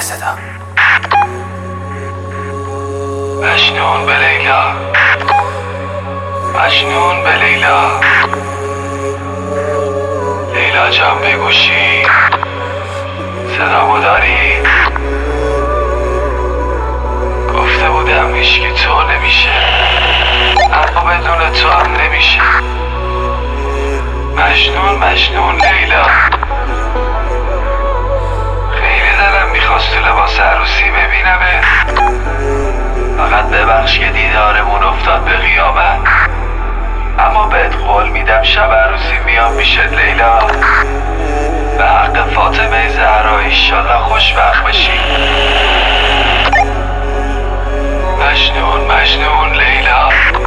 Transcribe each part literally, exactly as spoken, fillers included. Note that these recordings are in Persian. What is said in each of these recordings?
صدا. مجنون به لیلا، مجنون به لیلا. لیلا جان بگوشی صدامو داری؟ گفته بودم هیچکی تو نمیشه، اما بدون تو هم نمیشه. مجنون مجنون لیلا. خیلی دلم میخواست تو لباس عروسی ببینمه، فقط ببخش که دیدارمون افتاد به قیامت. اما بهت قول میدم شب عروسی میام میشد لیلا. به حق فاطمه زهرا ایشالله خوشبخت بشی. مجنون مجنون لیلا،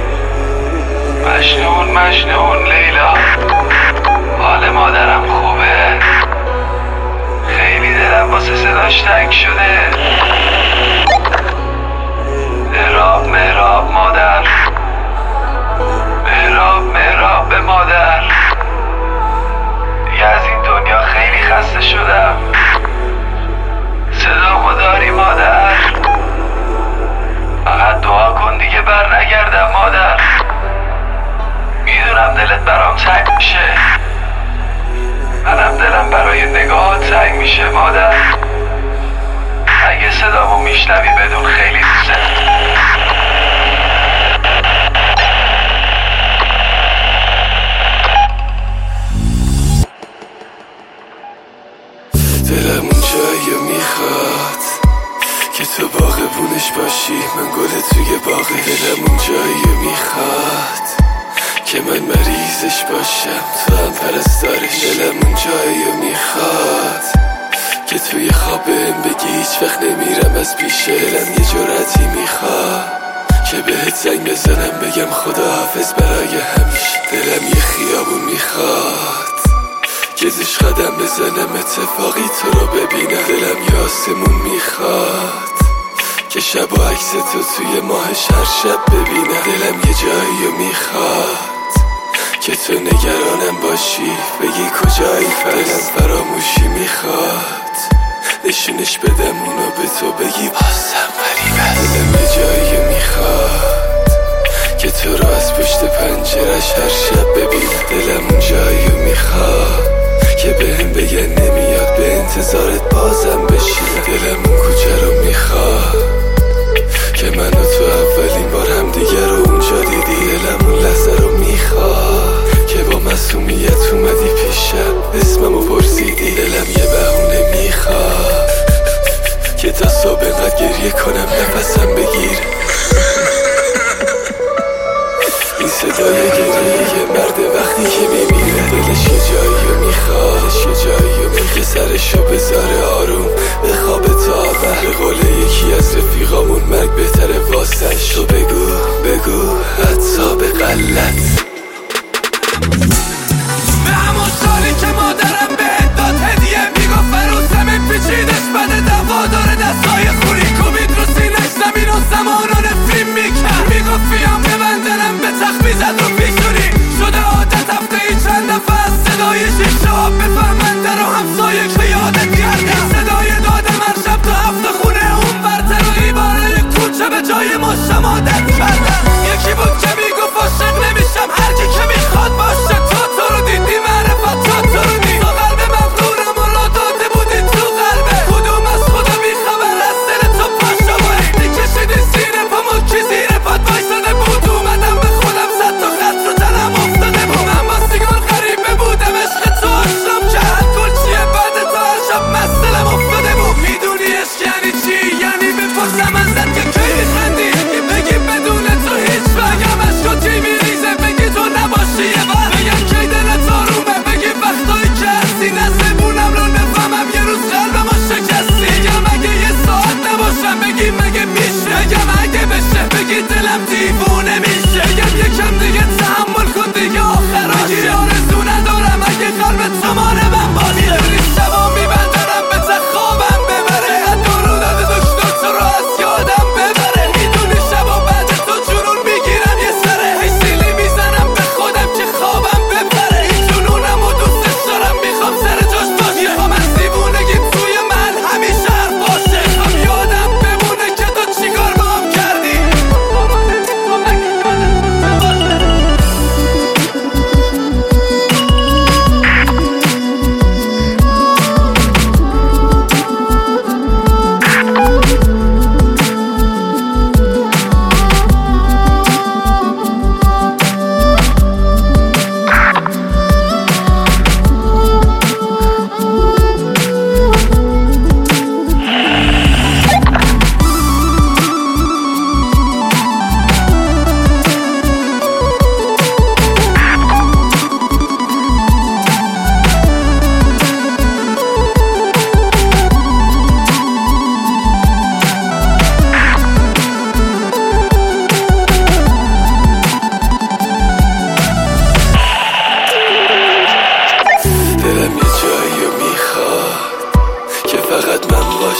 مجنون مجنون لیلا. حال مادرم خوبه؟ خیلی دلم واسه صداش تنگ شده. مهراب مهراب مادر، مهراب مهراب به مادر. دیگه از این دنیا خیلی خسته شدم. صدامو داری مادر؟ فقط دعا کن دیگه بر نگردم مادر. میدونم دلت برام تنگ میشه، منم دلم برای نگاهات تنگ میشه مادر. اگه صدامو میشنوی بدون خیلی دوست دلم اون جایی میخواد که تو باغبونش باشی، من گل توی باغش. دلم اون جایی میخواد که من مریضش باشم، تو هم پرستارش. دلم اون جایی میخواد که توی خواب بهم بگی هیچ وقت نمیرم از پیش. دلم یه جرأتی میخواد که بهت زنگ بزنم بگم خداحافظ برای همیشه. دلم یه خیابون میخواد که توش قدم بزنم اتفاقی تو رو ببینم. دلم یه آسمون میخواد که شب و عکس تو توی ماهش هر شب ببینم. دلم یه جایی میخواد که تو نگرانم باشی بگی کجایی. دلم فراموشی میخواد نشونش بدم اونو به تو بگی بازم غریبه. دلم یه جایی میخواد که تو رو از پشت پنجرش هر شب ببینم. دلم اون جایی میخواد که بهم بگن نمیاد به انتظارت بازم بشینم. دلم اون کوچه رو میخواد که من و تو اولین بار هم دیگر رو اونجا دیدی. دلم اون لحظه رو میخواد که با معصومیت اومدی پیشم اسممو پرسیدی. دلم یه بهونه میخواد که تا صبح انقدر گریه کنم نفسم بگیر. این صدای گریه یه مرد وقتی که میمیره. دلش یه جایی میخواد، دلش یه جایی میخواد که سرشو بذاره آروم به خواب تا اول. به قول یکی از رفیقامون مرگ بهتره واسش. تو بگو بگو حتی به غلط. به همون سالی که مادرم بهت داد هدیه میگفت فروسم پیچیدش بده دوا داره دستای خونی کوبید رو سینش زمین و زمان رو نفرین میکرد. میگفت بیام ببندنم به تخت میزد رو پیشونی شده عادت هفته ای چند دفعه از صدای شیشه ها بفهمن در و همسایه که یادت کردم. صدای دادم هر شب تو هفته خونه اون برتر و ایباره کوچه به جای مشت مادر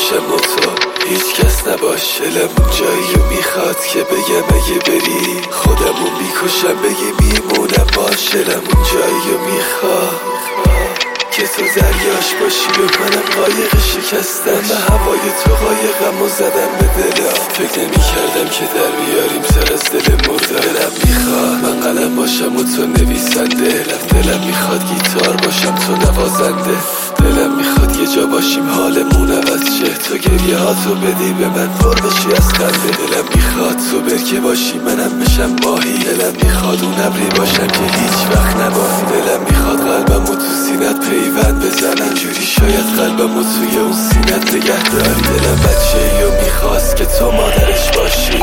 باشم و تو هیچ کس نباش. دلمون جایی میخواد که بگم اگه بری خودمو میکشم بگی میمونم باش. دلمون جایی میخواد که تو دریاش باشی و منم قایق شکستم به هوای تو قایقم و زدم به دلم. فکر نمی کردم که در بیاریم سر از دل مرده. دلم میخواد من قلم باشم و تو نویسنده. دلم میخواد گیتار باشم تو نوازنده. دلم میخواد یه جا باشیم حالمون عوض شه تو گریه ها تو بدی به من پر بشی از خنده. دلم میخواد تو برکه باشی منم بشم ماهی. دلم میخواد اون ابری باشم که هیچ وقت نباهی. دلم میخواد قلبم و تو سینت پیوند بزنم جوری شاید قلبم و توی اون سینت نگه داری. دلم بچه یا میخواست که تو مادرش باشی.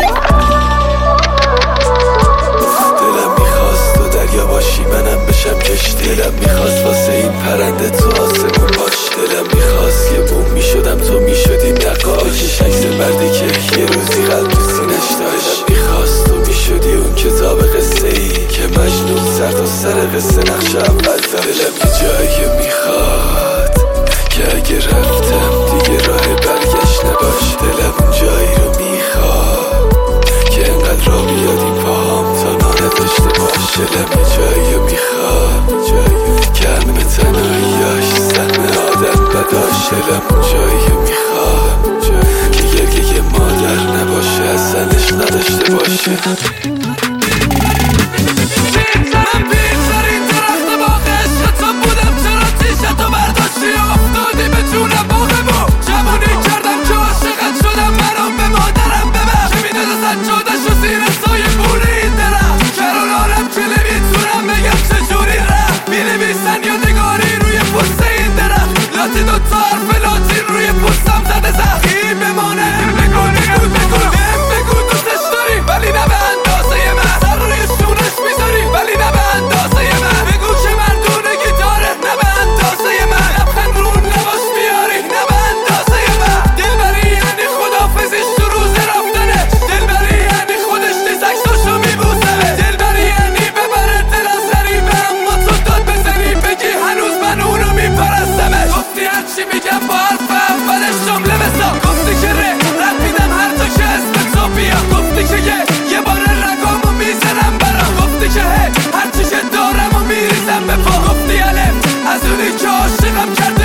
دلم میخواست تو دریا باشی منم بشم کشتی. دلم میخواست واسه این پرنده تو آسمون باش. دلم میخواست یه بوم میشدم تو میشدی نقاش. بکش عکس مردی که یه روزی قلب تو سینش داشت. دلم میخواست تو میشدی اون کتاب قصه ای که مجنون سر تا سر قصه نقش اول داشت. دلم یه جایی میخواد که اگه رفتم دیگه راه برگشت نباش. دلم اون جایی رو میخواد که انقدر را بیاد این پاهم تا نانه داشته باش. دلم یه جایی رو میخواد که همه تنهاییاش سهم آدم بداش. دلم اون جایی رو میخواد که گریه مادر نباشه اصلش نداشته باشه. هرچی که دارم و میریزم به پا. گفتی الف از اونی که عاشقم کرد